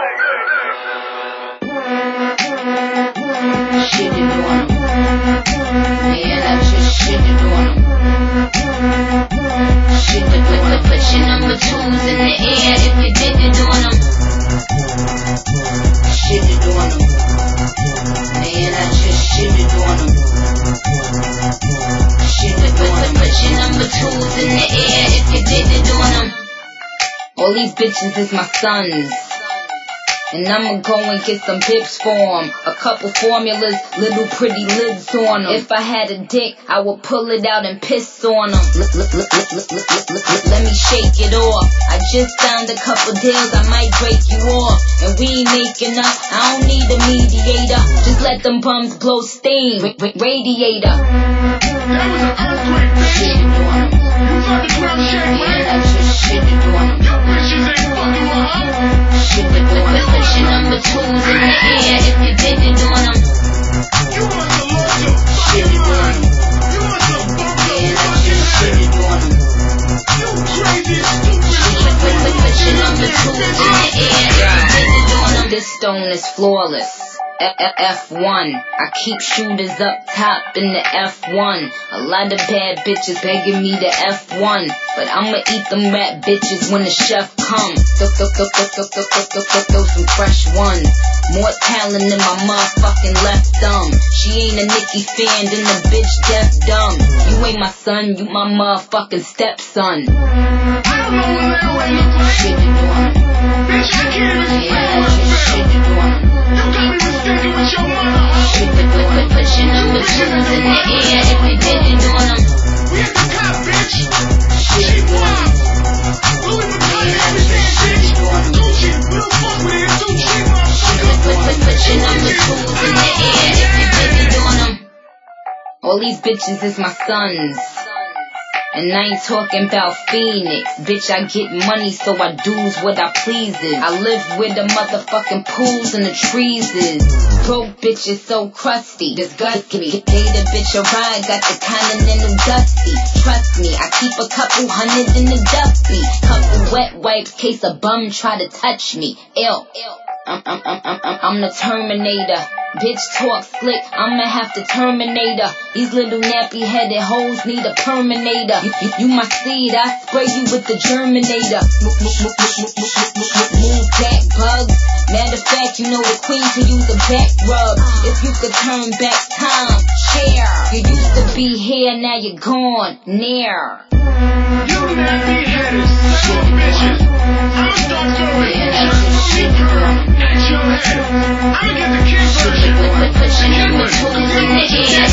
Shitted on him. Man, I just shitted on him. Shitted on him. Put your number 2s in the air if you did it on him. Shitted on him. Man, I just shitted on him. Shitted on him. Put your number 2s in the air if you did it on him. All these bitches is my sons. And I'ma go and get some pips for 'em. A couple formulas, little pretty lids on 'em. If I had a dick, I would pull it out and piss on 'em. Let me shake it off. I just signed a couple deals, I might break you off. And we ain't making up, I don't need a mediator. Just let them bums blow steam, radiator. That was an earthquake, bitch. Shit on 'em. You got the ground shake, Man, right? I just shitted on 'em. Your bitches ain't fucking with her. Shit, put your number 2s in the air if you did it on 'em. You must have lost your fucking mind. You must have bumped your Man, I fucking just head. shitted on 'em. You crazy, stupid, Put your number 2s in the air if you did it on 'em. This stone is flawless. F1. I keep shooters up top in the F1. A lot of bad bitches begging me to F1, but I'ma eat them rap bitches when the chef comes. Throw some fresh ones. More talent than my motherfucking left thumb. She ain't a Nicki fan, then the bitch deaf dumb. You ain't my son, you my motherfucking stepson. I don't know what that way look like. Shitted on 'em. Bitch, I can't even Yeah, speak I what I just feel. shitted on 'em. You got me mistaken with your mother. Put your number 2s in the air if you did it on 'em. We at the cop, bitch. Shit Cheap on 'em. wine. Louis Vuitton, everything, bitch. Gucci, we don't fuck with it. Too cheap, motherfucker. Put your number 2s in the air if you did it on 'em. All these bitches is my sons. And I ain't talking about Phoenix. Bitch, I get money, so I do's what I pleases. I live where the motherfucking pools and the trees is. Broke bitch is so crusty, disgust me. Gave the bitch a ride, got the Continental Dusty. Trust me, I keep a couple hundred in the duffy. Couple wet wipes, case a bum try to touch me. Ill. I'm the Terminator. Bitch talk slick, I'ma have to terminate her. These little nappy headed hoes need a Terminator. You my seed, I spray you with the Germinator. Move back, bugs. Matter of fact, you know the queen can use a back rub. If you could turn back time, share. You used to be here, now you're gone, near. You nappy headed son of bitches. I'ma start throwing shit at your head. I'ma get the kid version. Put your number 2s in the air